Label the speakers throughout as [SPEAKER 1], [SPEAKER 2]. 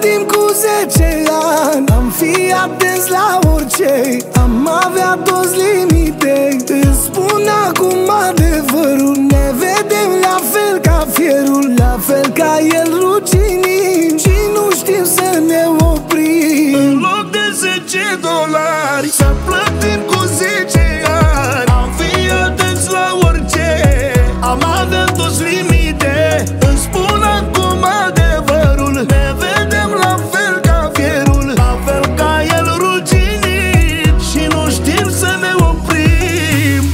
[SPEAKER 1] plătim cu 10 ani. Am fi atenți la orice, am avea toți limite. Îți spun acum adevărul, ne vedem la fel ca fierul, la fel ca el ruginim, și nu știm să ne oprim.
[SPEAKER 2] În loc de $10 să plătim cu 10 ani. Am fi atenți la orice, am avea toți limite. Îmi spun acum adevărul, ne vedem la fel ca fierul, la fel ca el ruginit, și nu știm să ne oprim.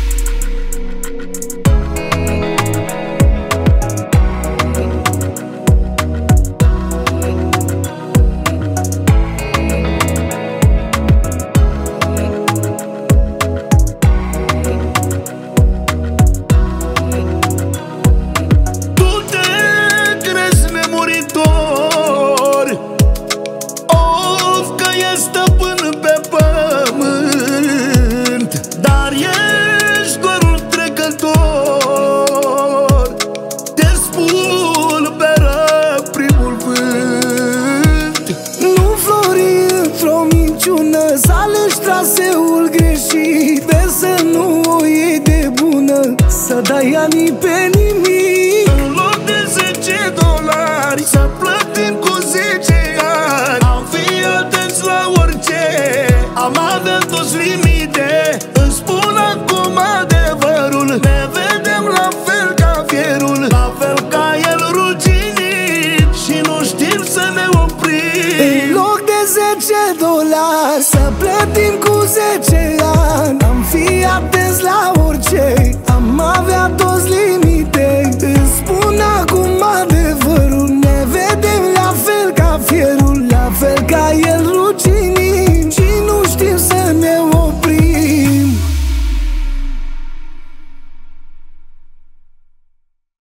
[SPEAKER 2] Stăpân pe pământ, dar ești doar un trecător. Te spulberă primul vânt.
[SPEAKER 1] Nu flori într-o minciună, să alegi traseul greșit. Vezi să nu o iei de bună, să dai anii pe nimic.
[SPEAKER 2] În loc de $10 să plătim